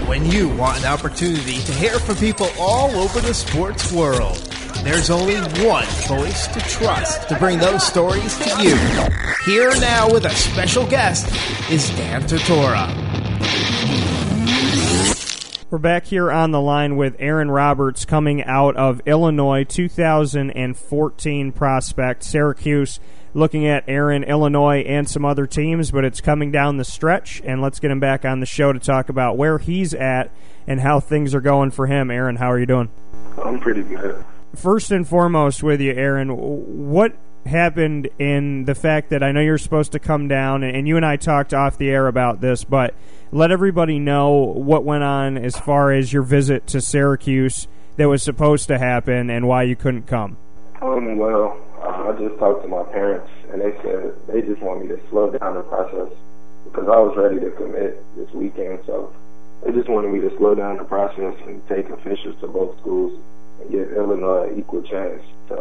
When you want an opportunity to hear from people all over the sports world, there's only one voice to trust to bring those stories to you. Here now with a special guest is Dan Tortora. We're back here on the line with Aaron Roberts, coming out of Illinois, 2014 prospect. Syracuse looking at Aaron, Illinois, and some other teams, but it's coming down the stretch, and let's get him back on the show to talk about where he's at and how things are going for him. Aaron, how are you doing? I'm pretty good. First and foremost with you, Aaron, what happened in the fact that I know you're supposed to come down, and you and I talked off the air about this, but let everybody know what went on as far as your visit to Syracuse that was supposed to happen and why you couldn't come. I just talked to my parents, and they said they just want me to slow down the process because I was ready to commit this weekend, so they just wanted me to slow down the process and take officials to both schools and give Illinois an equal chance to,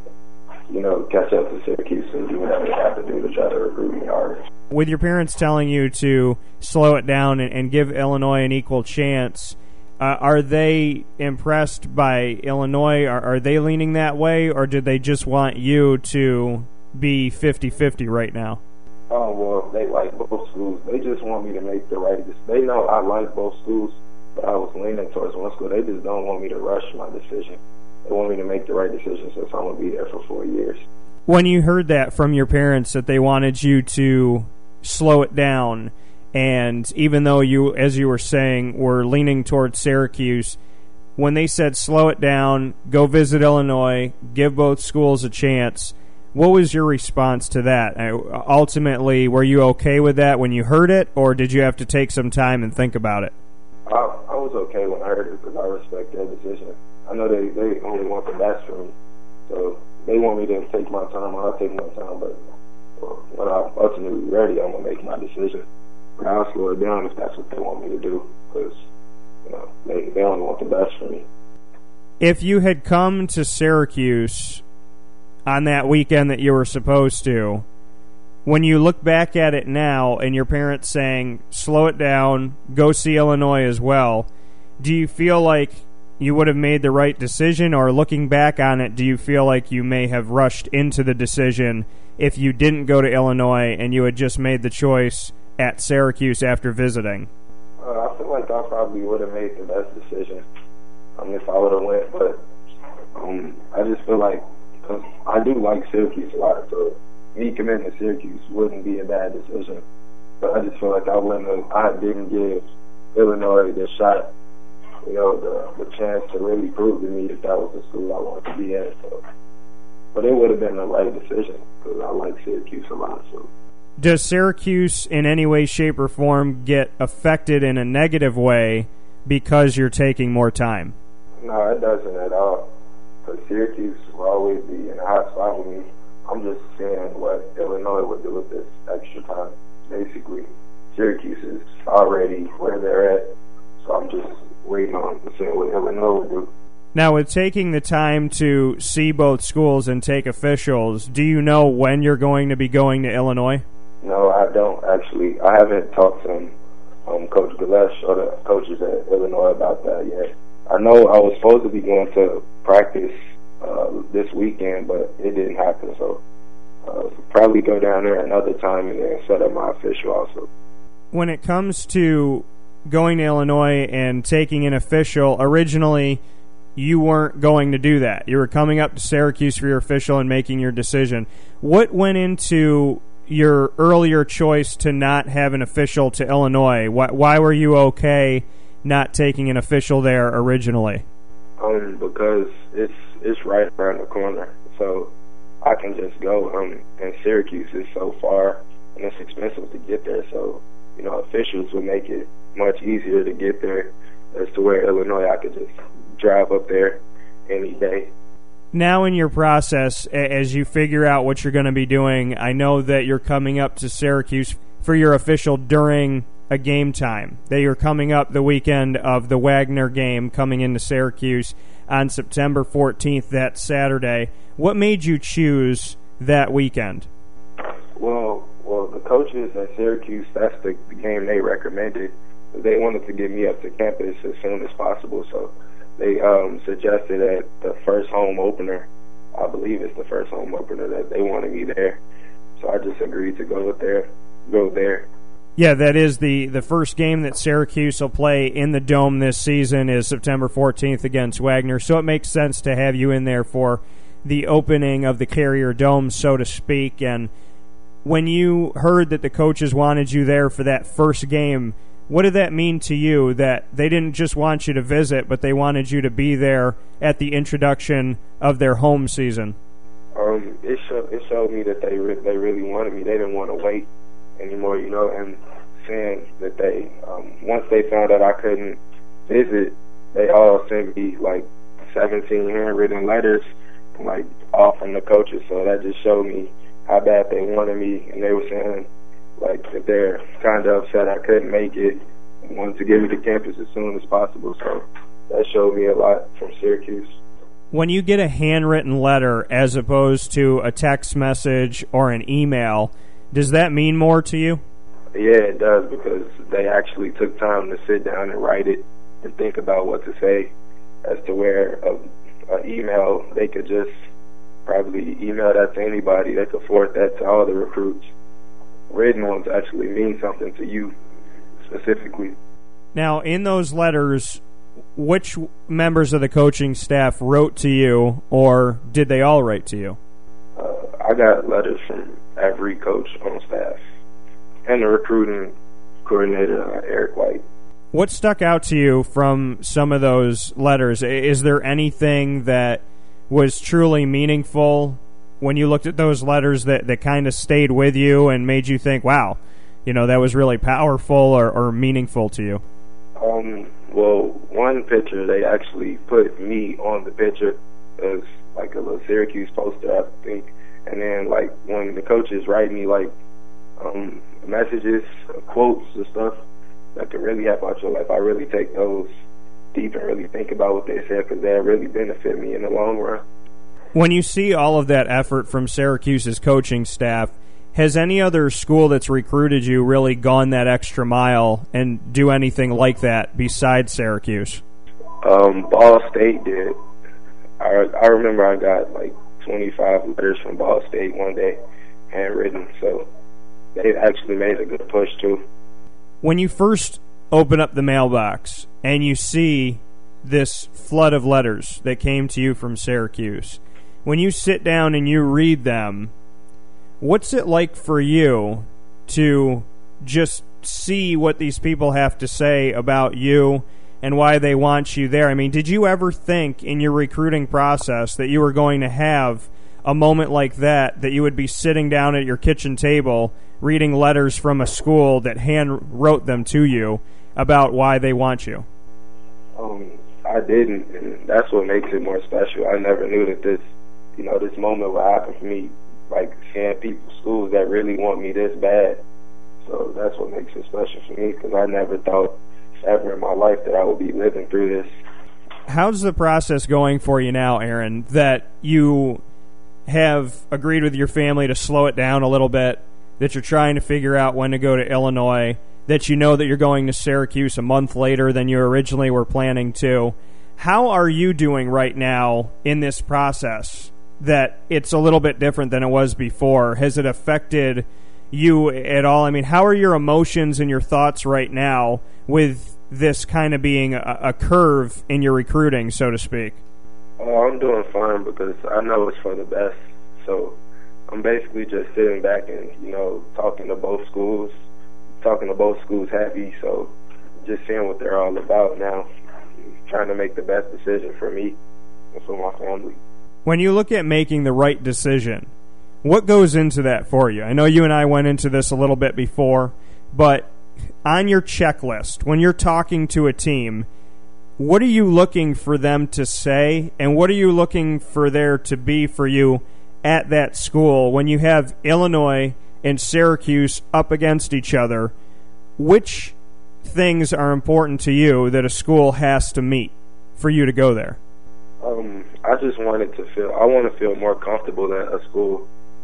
catch up to Syracuse and do whatever they have to do to try to recruit me harder. With your parents telling you to slow it down and give Illinois an equal chance, are they impressed by Illinois? Are they leaning that way, or did they just want you to be 50-50 right now? Oh, well, they like both schools. They just want me to make the right decision. They know I like both schools, but I was leaning towards one school. They just don't want me to rush my decision. They want me to make the right decision since I'm going to be there for 4 years. When you heard that from your parents, that they wanted you to slow it down, and even though you, as you were saying, were leaning towards Syracuse, when they said slow it down, go visit Illinois, give both schools a chance, what was your response to that? Ultimately, were you okay with that when you heard it, or did you have to take some time and think about it? I was okay when I heard it because I respect their decision. I know they only want the best for me, so they want me to take my time. I'll take my time, but when I'm ultimately ready, I'm going to make my decision. But I'll slow it down if that's what they want me to do because they only want the best for me. If you had come to Syracuse on that weekend that you were supposed to, when you look back at it now and your parents saying, slow it down, go see Illinois as well, do you feel like you would have made the right decision, or looking back on it, do you feel like you may have rushed into the decision if you didn't go to Illinois and you had just made the choice at Syracuse after visiting? I feel like I probably would have made the best decision if I would have went, but I just feel like, cause I do like Syracuse a lot, so me committing to Syracuse wouldn't be a bad decision. But I just feel like I didn't give Illinois the shot, the chance to really prove to me that was the school I wanted to be at. So. But it would have been the right decision because I like Syracuse a lot. So. Does Syracuse in any way, shape, or form get affected in a negative way because you're taking more time? No, it doesn't at all. Because Syracuse will always be in a hot spot with me. I'm just seeing what Illinois would do with this extra time. Basically, Syracuse is already where they're at, so I'm just waiting on to see what Illinois would do. Now, with taking the time to see both schools and take officials, do you know when you're going to be going to Illinois? No, I don't actually. I haven't talked to Coach Galesh or the coaches at Illinois about that yet. I know I was supposed to be going to practice this weekend, but it didn't happen, so probably go down there another time and then set up my official also. When it comes to going to Illinois and taking an official, originally you weren't going to do that. You were coming up to Syracuse for your official and making your decision. What went into your earlier choice to not have an official to Illinois? Why were you okay not taking an official there originally? Because it's right around the corner, so I can just go. And Syracuse is so far, and it's expensive to get there, so officials would make it much easier to get there as to where Illinois I could just drive up there any day. Now in your process, as you figure out what you're going to be doing, I know that you're coming up to Syracuse for your official during a game time, that you're coming up the weekend of the Wagner game coming into Syracuse on September 14th, that Saturday. What made you choose that weekend? Well, the coaches at Syracuse, that's the game they recommended. They wanted to get me up to campus as soon as possible, so they suggested that the first home opener, I believe it's the first home opener, that they wanted me there. So I just agreed to go there. Yeah, that is the first game that Syracuse will play in the Dome this season is September 14th against Wagner. So it makes sense to have you in there for the opening of the Carrier Dome, so to speak. And when you heard that the coaches wanted you there for that first game, what did that mean to you, that they didn't just want you to visit, but they wanted you to be there at the introduction of their home season? It showed me that they really wanted me. They didn't want to wait anymore, and saying that they, once they found out I couldn't visit, they all sent me, 17 handwritten letters, all from the coaches. So that just showed me how bad they wanted me, and they were saying, that they're kind of upset I couldn't make it and wanted to get me to campus as soon as possible. So that showed me a lot from Syracuse. When you get a handwritten letter as opposed to a text message or an email, does that mean more to you? Yeah, it does, because they actually took time to sit down and write it and think about what to say, as to where an email, they could just probably email that to anybody. They could forward that to all the recruits. Written ones actually mean something to you specifically. Now, in those letters, which members of the coaching staff wrote to you, or did they all write to you? I got letters from every coach on staff and the recruiting coordinator, Eric White. What stuck out to you from some of those letters? Is there anything that was truly meaningful when you looked at those letters that kind of stayed with you and made you think, wow, that was really powerful or meaningful to you? Well, one picture, they actually put me on the picture as a little Syracuse poster, I think. And then, when the coaches write me, messages, quotes and stuff that could really help out your life, I really take those deep and really think about what they said, because they really benefit me in the long run. When you see all of that effort from Syracuse's coaching staff, has any other school that's recruited you really gone that extra mile and do anything like that besides Syracuse? Ball State did. I remember I got 25 letters from Ball State one day, handwritten, so they actually made a good push too. When you first open up the mailbox and you see this flood of letters that came to you from Syracuse, when you sit down and you read them, what's it like for you to just see what these people have to say about you and why they want you there? I mean, did you ever think in your recruiting process that you were going to have a moment like that you would be sitting down at your kitchen table reading letters from a school that hand wrote them to you about why they want you? I didn't, and that's what makes it more special. I never knew that this moment would happen for me, seeing people, schools that really want me this bad. So that's what makes it special for me, because I never thought ever in my life that I would be living through this. How's the process going for you now, Aaron, that you have agreed with your family to slow it down a little bit, that you're trying to figure out when to go to Illinois, that you know that you're going to Syracuse a month later than you originally were planning to? How are you doing right now in this process that it's a little bit different than it was before? Has it affected you at all? I mean, how are your emotions and your thoughts right now with this kind of being a curve in your recruiting, so to speak? I'm doing fine, because I know it's for the best. So I'm basically just sitting back and, talking to both schools happy. So just seeing what they're all about now, trying to make the best decision for me and for my family. When you look at making the right decision, what goes into that for you? I know you and I went into this a little bit before, but on your checklist, when you're talking to a team, what are you looking for them to say, and what are you looking for there to be for you at that school? When you have Illinois and Syracuse up against each other, which things are important to you that a school has to meet for you to go there? I just wanted to feel more comfortable at a school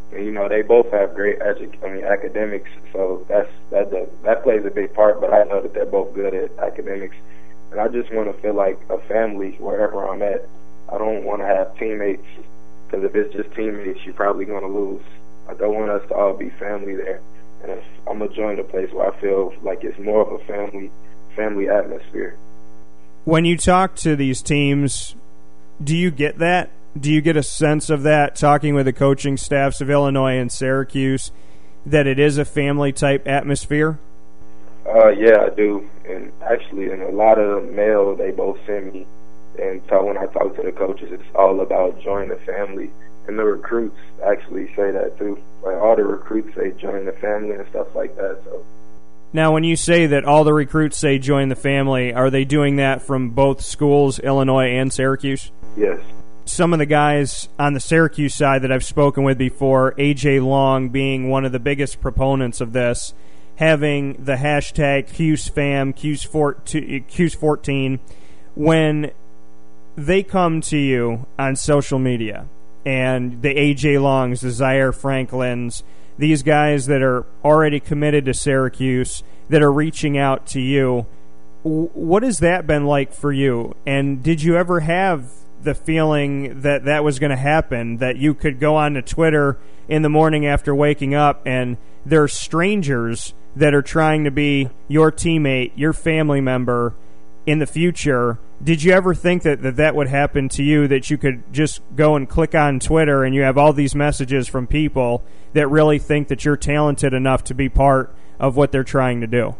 And, you know, they both have great academics, so that plays a big part, but I know that they're both good at academics. And I just want to feel like a family wherever I'm at. I don't want to have teammates, because if it's just teammates, you're probably going to lose. I don't want us to all be family there. And if I'm going to join a place where I feel like it's more of a family atmosphere. When you talk to these teams, do you get that? Do you get a sense of that, talking with the coaching staffs of Illinois and Syracuse, that it is a family-type atmosphere? Yeah, I do. And actually, in a lot of the mail they both send me, and so when I talk to the coaches, it's all about join the family. And the recruits actually say that too. Like, all the recruits say join the family and stuff like that. So. Now, when you say that all the recruits say join the family, are they doing that from both schools, Illinois and Syracuse? Yes. Some of the guys on the Syracuse side that I've spoken with before, A.J. Long being one of the biggest proponents of this, having the hashtag CuseFam, Cuse14, when they come to you on social media, and the A.J. Longs, the Zaire Franklins, these guys that are already committed to Syracuse, that are reaching out to you, what has that been like for you? And did you ever have the feeling that that was going to happen, that you could go on to Twitter in the morning after waking up and there are strangers that are trying to be your teammate, your family member in the future? Did you ever think that would happen to you, that you could just go and click on Twitter and you have all these messages from people that really think that you're talented enough to be part of what they're trying to do?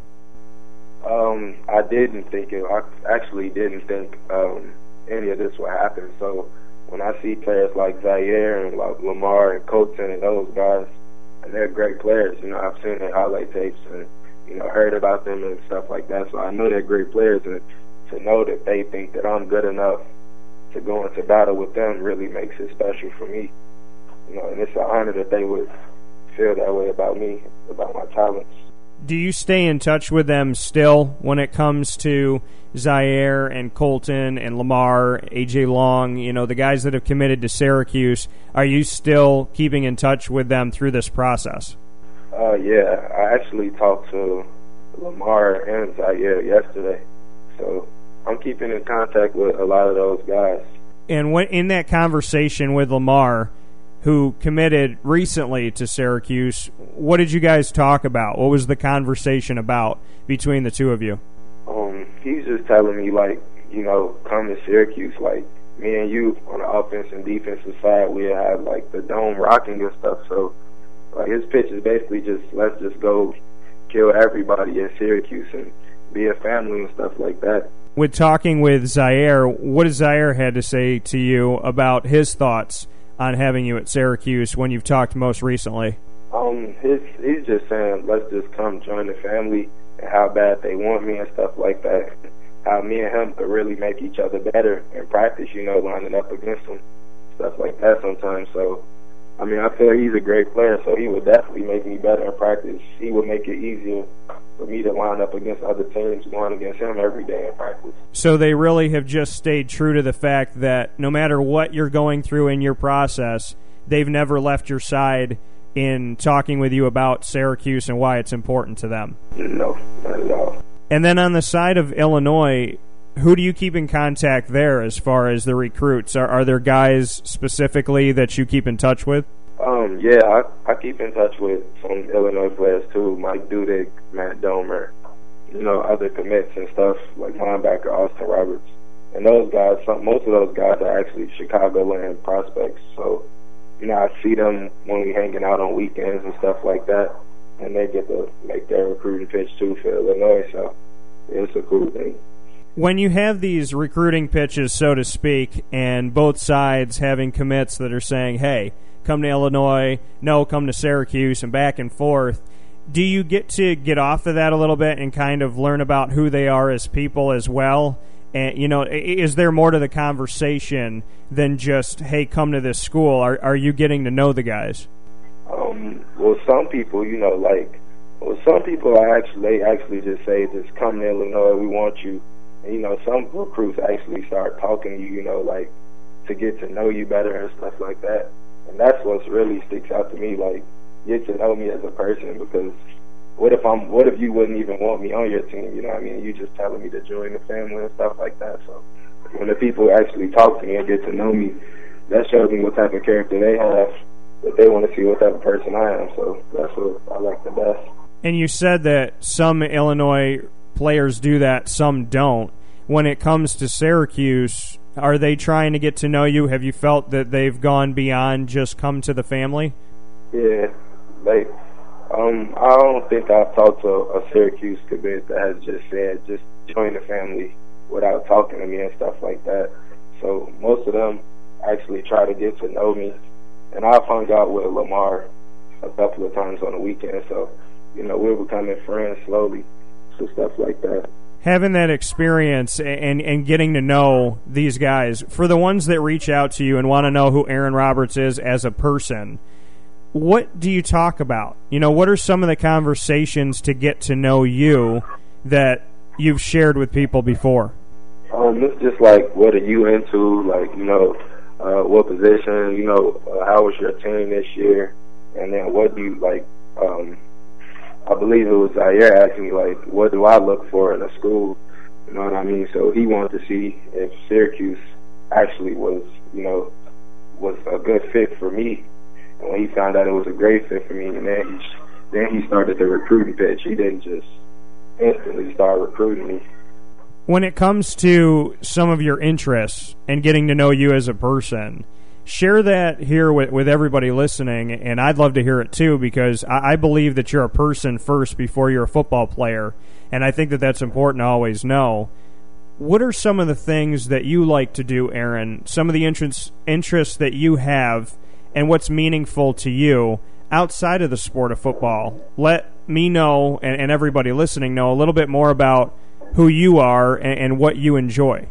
I didn't think it. I actually didn't think any of this would happen. So when I see players like Zaire and like Lamar and Colton and those guys, and they're great players, you know, I've seen their highlight tapes and, you know, heard about them and stuff like that. So I know they're great players, and to know that they think that I'm good enough to go into battle with them really makes it special for me. You know, and it's an honor that they would feel that way about me, about my talents. Do you stay in touch with them still when it comes to Zaire and Colton and Lamar, A.J. Long, you know, the guys that have committed to Syracuse? Are you still keeping in touch with them through this process? Yeah, I actually talked to Lamar and Zaire yesterday, so I'm keeping in contact with a lot of those guys. And when, in that conversation with Lamar, who committed recently to Syracuse, what did you guys talk about? What was the conversation about between the two of you? He's just telling me, like, you know, come to Syracuse. Like, me and you on the offense and defensive side, we have, like, the dome rocking and stuff. So, like, his pitch is basically just, let's just go kill everybody at Syracuse and be a family and stuff like that. With talking with Zaire, what has Zaire had to say to you about his thoughts on having you at Syracuse when you've talked most recently? He's just saying, let's just come join the family, and how bad they want me and stuff like that. How me and him could really make each other better in practice, you know, lining up against them, stuff like that sometimes. So, I mean, I feel he's a great player, so he would definitely make me better in practice. He would make it easier for me to line up against other teams going against him every day in practice. So they really have just stayed true to the fact that no matter what you're going through in your process, they've never left your side in talking with you about Syracuse and why it's important to them. No, not at all. And then on the side of Illinois, who do you keep in contact there as far as the recruits? Are there guys specifically that you keep in touch with? Yeah, I keep in touch with some Illinois players too, Mike Dudick, Matt Domer, you know, other commits and stuff, like linebacker Austin Roberts. And those guys, most of those guys are actually Chicagoland prospects. So, you know, I see them when we hanging out on weekends and stuff like that, and they get to make their recruiting pitch too for Illinois. So it's a cool thing. When you have these recruiting pitches, so to speak, and both sides having commits that are saying, hey, come to Illinois, no, come to Syracuse, and back and forth, do you get to get off of that a little bit and kind of learn about who they are as people as well? And, you know, is there more to the conversation than just, hey, come to this school? Are you getting to know the guys? Well, some people, you know, some people they actually just say, just come to Illinois, we want you. And, you know, some recruits actually start talking to you, you know, like, to get to know you better and stuff like that. And that's what really sticks out to me, like, get to know me as a person, because what if you wouldn't even want me on your team, you know what I mean? You just telling me to join the family and stuff like that. So when the people actually talk to me and get to know me, that shows me what type of character they have, that they want to see what type of person I am. So that's what I like the best. And you said that some Illinois players do that, some don't. When it comes to Syracuse, are they trying to get to know you? Have you felt that they've gone beyond just come to the family? Yeah, I don't think I've talked to a Syracuse commit that has just said, just join the family without talking to me and stuff like that. So most of them actually try to get to know me. And I've hung out with Lamar a couple of times on the weekend. So, you know, we're becoming friends slowly. So stuff like that. Having that experience and getting to know these guys, for the ones that reach out to you and want to know who Aaron Roberts is as a person, what do you talk about? You know, what are some of the conversations to get to know you that you've shared with people before? It's just like, what are you into? Like, you know, what position? You know, how was your team this year? And then what do you like? I believe it was Zaire asking me, like, what do I look for in a school? You know what I mean? So he wanted to see if Syracuse actually was, you know, was a good fit for me. And when he found out it was a great fit for me, and then he started the recruiting pitch. He didn't just instantly start recruiting me. When it comes to some of your interests and getting to know you as a person, share that here with everybody listening, and I'd love to hear it too, because I believe that you're a person first before you're a football player, and I think that that's important to always know. What are some of the things that you like to do, Aaron, some of the interests that you have, and what's meaningful to you outside of the sport of football? Let me know, and everybody listening know, a little bit more about who you are and what you enjoy.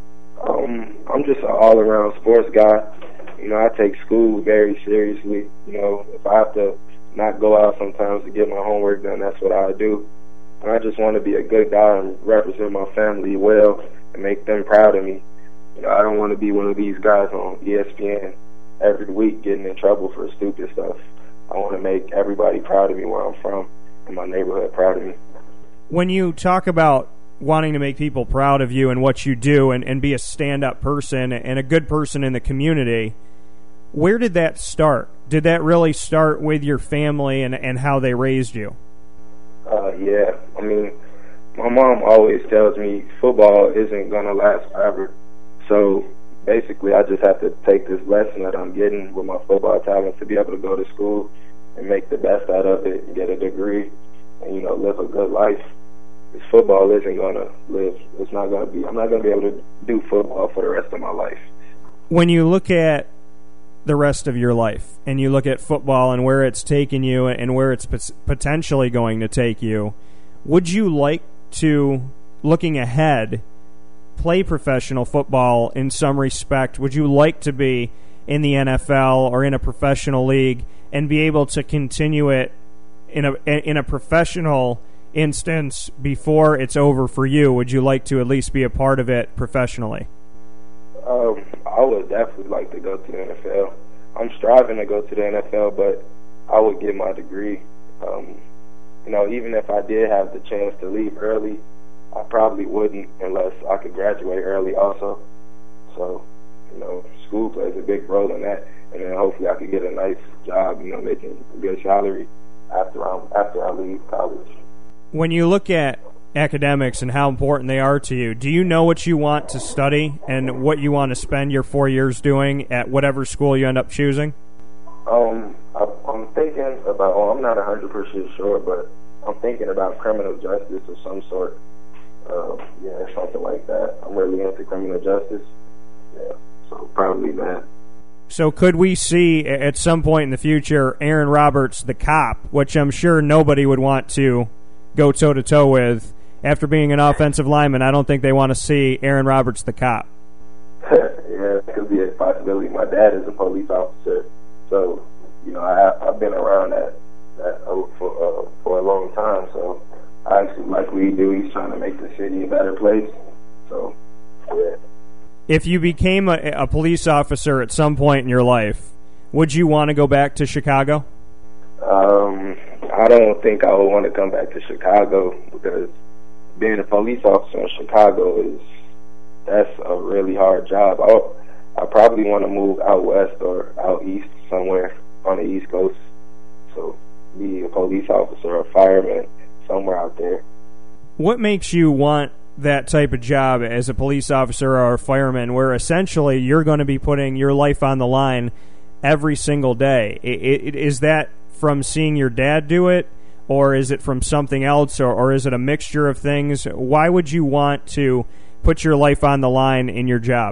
I'm just an all-around sports guy. You know, I take school very seriously. You know, if I have to not go out sometimes to get my homework done, that's what I do. And I just want to be a good guy and represent my family well and make them proud of me. You know, I don't want to be one of these guys on ESPN every week getting in trouble for stupid stuff. I want to make everybody proud of me where I'm from and my neighborhood proud of me. When you talk about wanting to make people proud of you and what you do and be a stand-up person and a good person in the community, where did that start? Did that really start with your family and how they raised you? Yeah. I mean, my mom always tells me football isn't going to last forever. So basically, I just have to take this lesson that I'm getting with my football talent to be able to go to school and make the best out of it and get a degree and, you know, live a good life. This football isn't going to live. It's not going to be. I'm not going to be able to do football for the rest of my life. When you look at the rest of your life and you look at football and where it's taken you and where it's potentially going to take you, would you like to, looking ahead, play professional football in some respect? Would you like to be in the NFL or in a professional league and be able to continue it in a professional instance before it's over for you? Would you like to at least be a part of it professionally? I would definitely like to go to the NFL. I'm striving to go to the NFL, but I would get my degree. You know, even if I did have the chance to leave early, I probably wouldn't unless I could graduate early also. So, you know, school plays a big role in that. And then hopefully I could get a nice job, you know, making a good salary after I leave college. When you look at academics and how important they are to you, do you know what you want to study and what you want to spend your 4 years doing at whatever school you end up choosing? I'm thinking about, I'm not 100% sure, but I'm thinking about criminal justice of some sort. Yeah, something like that. I'm really into criminal justice. Yeah, so probably that. So could we see at some point in the future Aaron Roberts, the cop, which I'm sure nobody would want to go toe-to-toe with? After being an offensive lineman, I don't think they want to see Aaron Roberts, the cop. Yeah, it could be a possibility. My dad is a police officer, so, you know, I've been around that for a long time, so I actually like what he do. He's trying to make the city a better place, so, yeah. If you became a police officer at some point in your life, Would you want to go back to Chicago? I don't think I would want to come back to Chicago because being a police officer in Chicago that's a really hard job. I probably want to move out west or out east somewhere on the East Coast. So be a police officer or fireman somewhere out there. What makes you want that type of job as a police officer or a fireman where essentially you're going to be putting your life on the line every single day? Is that from seeing your dad do it, or is it from something else, or is it a mixture of things? Why would you want to put your life on the line in your job?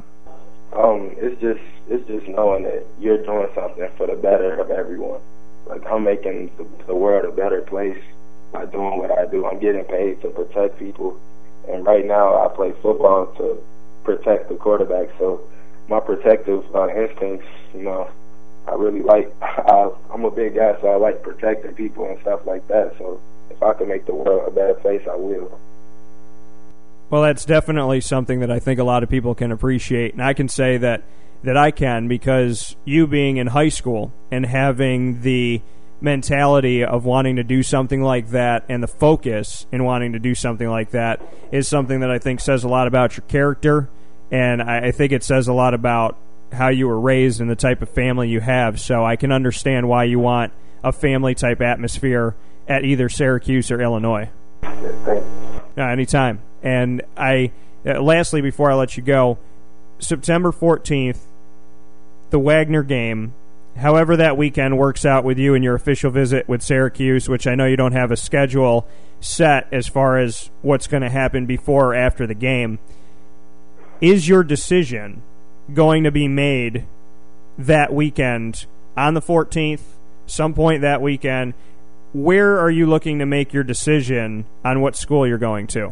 It's just knowing that you're doing something for the better of everyone. Like, I'm making the world a better place by doing what I do. I'm getting paid to protect people, and right now I play football to protect the quarterback. So my protective instincts, I really like. I'm a big guy, so I like protecting people and stuff like that. So if I can make the world a better place, I will. Well, that's definitely something that I think a lot of people can appreciate, and I can say that I can because you being in high school and having the mentality of wanting to do something like that and the focus in wanting to do something like that is something that I think says a lot about your character, and I think it says a lot about how you were raised and the type of family you have. So I can understand why you want a family-type atmosphere at either Syracuse or Illinois. Thanks. Anytime. And lastly, before I let you go, September 14th, the Wagner game, however that weekend works out with you and your official visit with Syracuse, which I know you don't have a schedule set as far as what's going to happen before or after the game, is your decision going to be made that weekend on the 14th, some point that weekend? Where are you looking to make your decision on what school you're going to?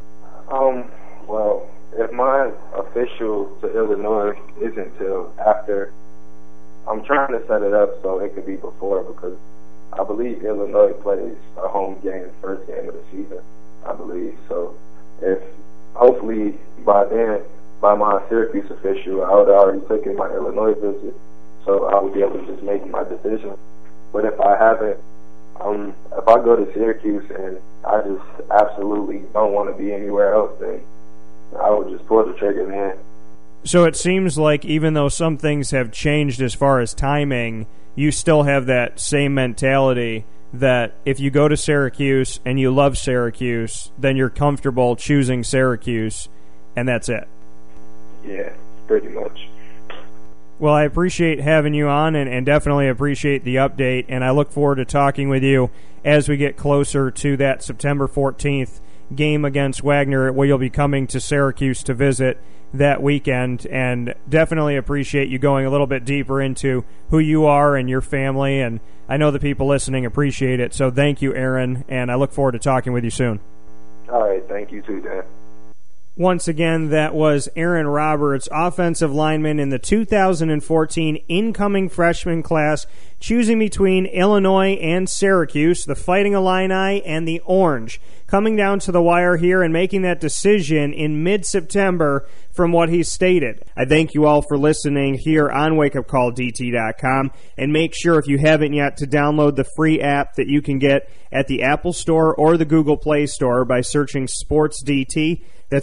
Well, if my official to Illinois isn't till after, I'm trying to set it up so it could be before, because I believe Illinois plays a home game, first game of the season, I believe. So if hopefully by then, by my Syracuse official, I would have already taken my Illinois visit, so I would be able to just make my decision. But if I haven't, if I go to Syracuse and I just absolutely don't want to be anywhere else, then I would just pull the trigger then. So it seems like even though some things have changed as far as timing, you still have that same mentality that if you go to Syracuse and you love Syracuse, then you're comfortable choosing Syracuse, and that's it. Yeah, pretty much. Well, I appreciate having you on and definitely appreciate the update, and I look forward to talking with you as we get closer to that September 14th game against Wagner, where you'll be coming to Syracuse to visit that weekend, and definitely appreciate you going a little bit deeper into who you are and your family, and I know the people listening appreciate it, so thank you, Aaron, and I look forward to talking with you soon. All right, thank you too, Dan. Once again, that was Aaron Roberts, offensive lineman in the 2014 incoming freshman class, choosing between Illinois and Syracuse, the Fighting Illini and the Orange, coming down to the wire here and making that decision in mid-September from what he stated. I thank you all for listening here on WakeUpCallDT.com, and make sure if you haven't yet to download the free app that you can get at the Apple Store or the Google Play Store by searching Sports DT. That's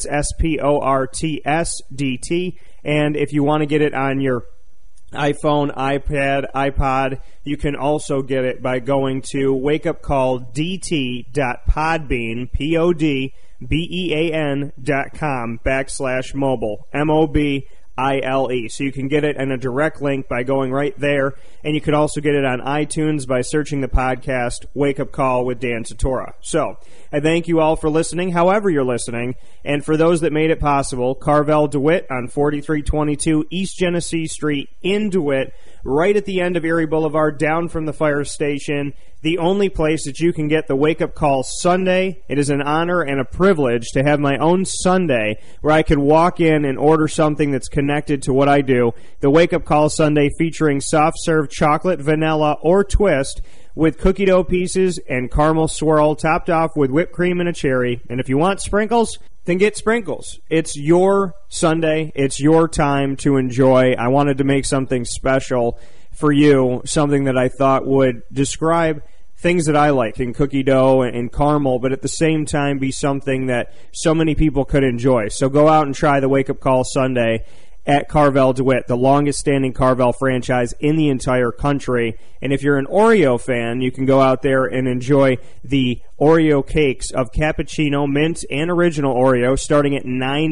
SportsDT. And if you want to get it on your iPhone, iPad, iPod, you can also get it by going to wakeupcalldt.podbean, podbean.com/mobile, MOBILE. So you can get it in a direct link by going right there, and you can also get it on iTunes by searching the podcast Wake Up Call with Dan Tortora. So I thank you all for listening, however you're listening, and for those that made it possible, Carvel DeWitt on 4322 East Genesee Street in DeWitt, right at the end of Erie Boulevard, down from the fire station, the only place that you can get the Wake Up Call Sunday. It is an honor and a privilege to have my own Sunday where I could walk in and order something that's connected to what I do. The Wake Up Call Sunday featuring soft serve chocolate, vanilla, or twist with cookie dough pieces and caramel swirl, topped off with whipped cream and a cherry. And if you want sprinkles, then get sprinkles. It's your Sunday. It's your time to enjoy. I wanted to make something special for you something that I thought would describe things that I like in cookie dough and caramel, but at the same time be something that so many people could enjoy. So go out and try the Wake Up Call Sundae at Carvel DeWitt, the longest-standing Carvel franchise in the entire country. And if you're an Oreo fan, you can go out there and enjoy the Oreo cakes of cappuccino, mint, and original Oreo starting at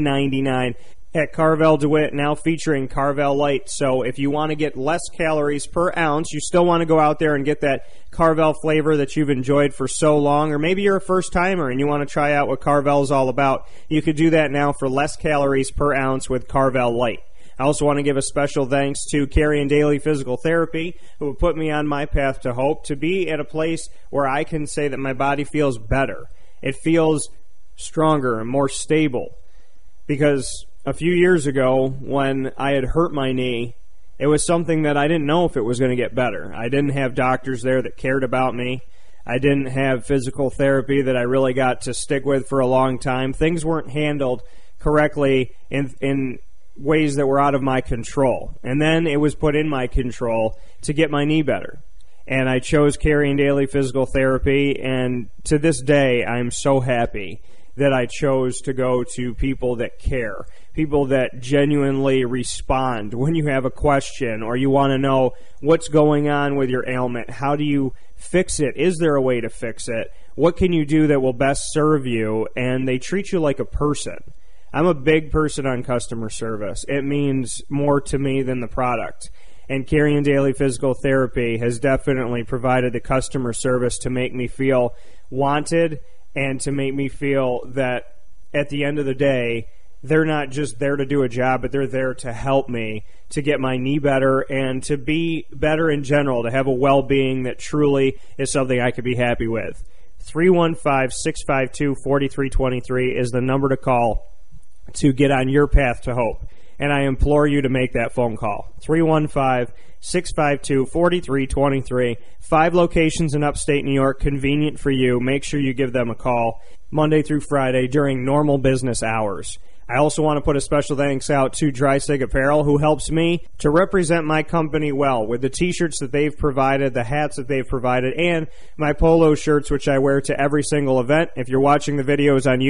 $9.99 at Carvel DeWitt, now featuring Carvel Light. So if you want to get less calories per ounce, you still want to go out there and get that Carvel flavor that you've enjoyed for so long, or maybe you're a first-timer and you want to try out what Carvel's all about, you could do that now for less calories per ounce with Carvel Light. I also want to give a special thanks to Carrie and Daily Physical Therapy, who have put me on my path to hope, to be at a place where I can say that my body feels better. It feels stronger and more stable. Because a few years ago, when I had hurt my knee, it was something that I didn't know if it was going to get better. I didn't have doctors there that cared about me. I didn't have physical therapy that I really got to stick with for a long time. Things weren't handled correctly in ways that were out of my control. And then it was put in my control to get my knee better. And I chose Carrie and Daily Physical Therapy, and to this day, I'm so happy that I chose to go to people that care, people that genuinely respond when you have a question or you want to know what's going on with your ailment. How do you fix it? Is there a way to fix it? What can you do that will best serve you? And they treat you like a person. I'm a big person on customer service. It means more to me than the product. And Carrie and Daily Physical Therapy has definitely provided the customer service to make me feel wanted and to make me feel that at the end of the day, they're not just there to do a job, but they're there to help me to get my knee better and to be better in general, to have a well-being that truly is something I could be happy with. 315-652-4323 is the number to call to get on your path to hope. And I implore you to make that phone call. 315-652-4323. 5 locations in upstate New York, convenient for you. Make sure you give them a call Monday through Friday during normal business hours. I also want to put a special thanks out to Dreisig Apparel, who helps me to represent my company well with the t-shirts that they've provided, the hats that they've provided, and my polo shirts, which I wear to every single event. If you're watching the videos on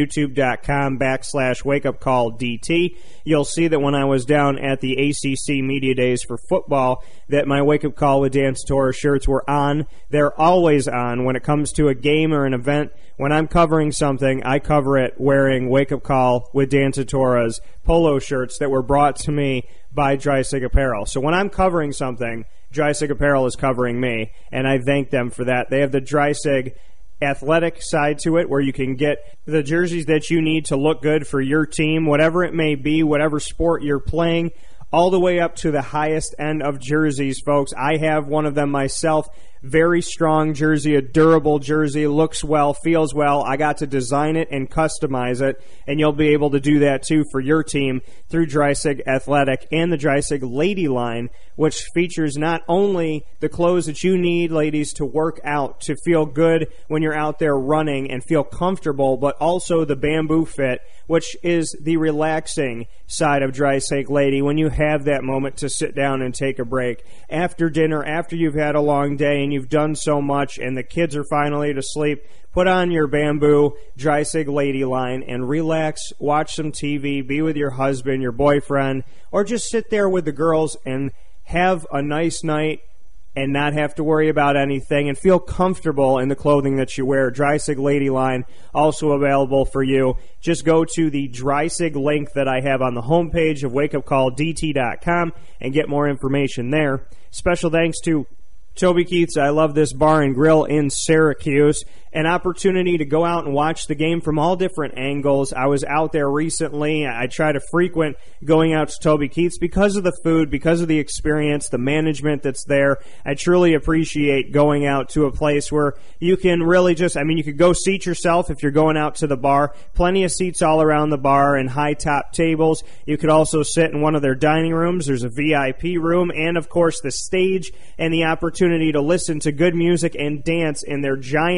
youtube.com/wakeupcalldt, you'll see that when I was down at the ACC Media Days for football, that my Wake Up Call with Dan Tortora shirts were on. They're always on when it comes to a game or an event. When I'm covering something, I cover it wearing Wake Up Call with Dan Tortora's polo shirts that were brought to me by Dreisig Apparel. So when I'm covering something, Dreisig Apparel is covering me, and I thank them for that. They have the Dreisig athletic side to it, where you can get the jerseys that you need to look good for your team, whatever it may be, whatever sport you're playing, all the way up to the highest end of jerseys, folks. I have one of them myself. Very strong jersey, a durable jersey, looks well, feels well. I got to design it and customize it, and you'll be able to do that too for your team through Dreisig Athletic and the Dreisig Lady line, which features not only the clothes that you need, ladies, to work out, to feel good when you're out there running and feel comfortable, but also the Bamboo Fit, which is the relaxing side of Dreisig Lady when you have that moment to sit down and take a break. After dinner, after you've had a long day and you've done so much and the kids are finally to sleep, put on your Bamboo Dreisig Lady line and relax, watch some TV, be with your husband, your boyfriend, or just sit there with the girls and have a nice night and not have to worry about anything and feel comfortable in the clothing that you wear. Dreisig Lady line also available for you. Just go to the Dreisig link that I have on the homepage of wakeupcalldt.com and get more information there. Special thanks to Toby Keith's I Love This Bar and Grill in Syracuse. An opportunity to go out and watch the game from all different angles. I was out there recently. I try to frequent going out to Toby Keith's because of the food, because of the experience, the management that's there. I truly appreciate going out to a place where you can really just, you could go seat yourself if you're going out to the bar. Plenty of seats all around the bar and high top tables. You could also sit in one of their dining rooms. There's a VIP room and, of course, the stage and the opportunity to listen to good music and dance in their giant dance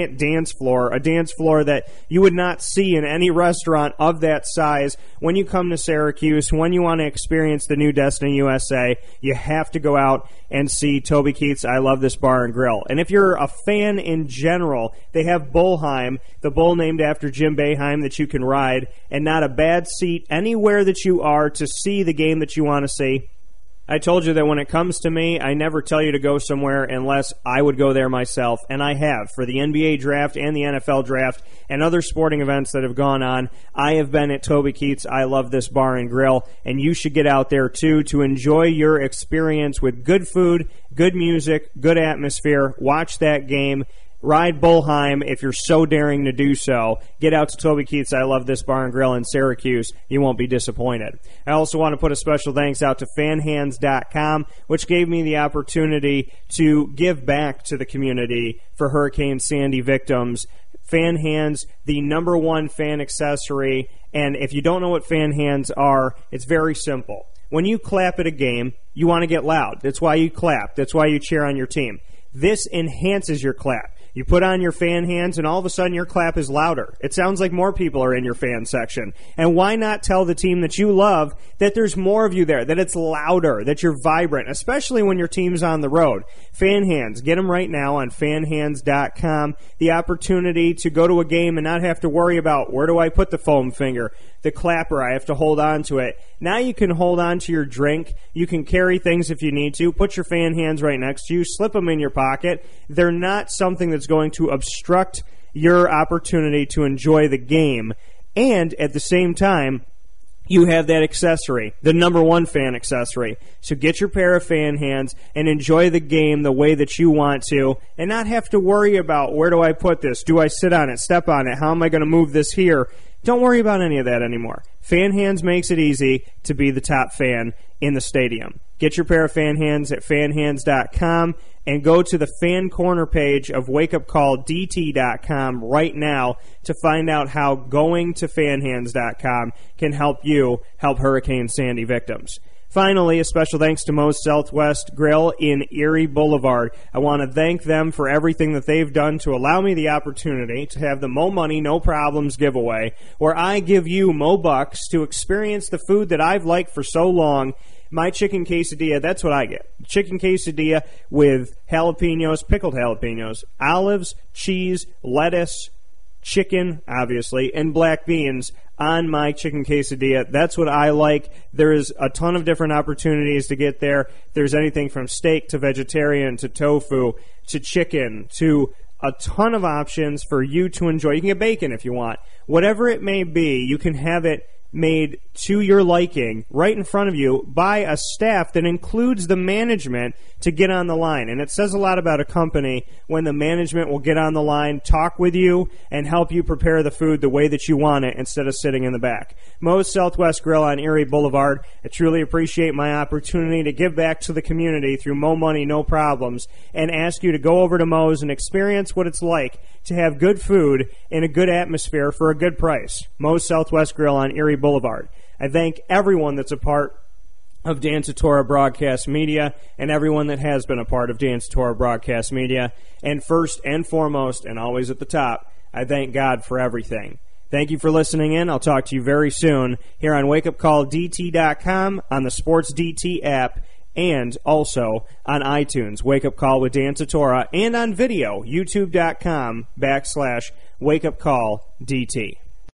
dance floor, a dance floor that you would not see in any restaurant of that size. When you come to Syracuse, when you want to experience the new Destiny USA, you have to go out and see Toby Keith's I Love This Bar and Grill. And if you're a fan in general, they have Bullheim, the bull named after Jim Boeheim, that you can ride, and not a bad seat anywhere that you are to see the game that you want to see. I told you that when it comes to me, I never tell you to go somewhere unless I would go there myself, and I have. For the NBA draft and the NFL draft and other sporting events that have gone on, I have been at Toby Keith's I Love This Bar and Grill, and you should get out there too to enjoy your experience with good food, good music, good atmosphere, watch that game, ride Bullheim if you're so daring to do so. Get out to Toby Keith's I Love This Bar and Grill in Syracuse. You won't be disappointed. I also want to put a special thanks out to fanhands.com, which gave me the opportunity to give back to the community for Hurricane Sandy victims. Fan Hands, the number one fan accessory. And if you don't know what fan hands are, it's very simple. When you clap at a game, you want to get loud. That's why you clap. That's why you cheer on your team. This enhances your clap. You put on your fan hands, and all of a sudden your clap is louder. It sounds like more people are in your fan section. And why not tell the team that you love that there's more of you there, that it's louder, that you're vibrant, especially when your team's on the road. Fan Hands, get them right now on fanhands.com. The opportunity to go to a game and not have to worry about where do I put the foam finger, the clapper, I have to hold on to it. Now you can hold on to your drink. You can carry things if you need to. Put your fan hands right next to you. Slip them in your pocket. They're not something that's going to obstruct your opportunity to enjoy the game. And at the same time, you have that accessory, the number one fan accessory. So get your pair of fan hands and enjoy the game the way that you want to and not have to worry about where do I put this? Do I sit on it, step on it? How am I going to move this here? Don't worry about any of that anymore. Fan Hands makes it easy to be the top fan in the stadium. Get your pair of fan hands at fanhands.com and go to the fan corner page of wakeupcalldt.com right now to find out how going to fanhands.com can help you help Hurricane Sandy victims. Finally, a special thanks to Moe's Southwest Grill in Erie Boulevard. I want to thank them for everything that they've done to allow me the opportunity to have the Mo Money, No Problems giveaway, where I give you Mo Bucks to experience the food that I've liked for so long. My chicken quesadilla, that's what I get. Chicken quesadilla with jalapenos, pickled jalapenos, olives, cheese, lettuce, chicken, obviously, and black beans on my chicken quesadilla. That's what I like. There's a ton of different opportunities to get there. There's anything from steak to vegetarian to tofu to chicken to a ton of options for you to enjoy. You can get bacon if you want. Whatever it may be, you can have it made to your liking right in front of you by a staff that includes the management to get on the line. And it says a lot about a company when the management will get on the line, talk with you, and help you prepare the food the way that you want it instead of sitting in the back. Moe's Southwest Grill on Erie Boulevard. I truly appreciate my opportunity to give back to the community through Mo Money, No Problems, and ask you to go over to Moe's and experience what it's like to have good food in a good atmosphere for a good price. Moe's Southwest Grill on Erie Boulevard. I thank everyone that's a part of Dan Tortora Broadcast Media and everyone that has been a part of Dan Tortora Broadcast Media. And first and foremost, and always at the top, I thank God for everything. Thank you for listening in. I'll talk to you very soon here on WakeUpCallDT.com, on the Sports DT app, and also on iTunes, Wake Up Call with Dan Tortora, and on video, youtube.com/WakeUpCallDT.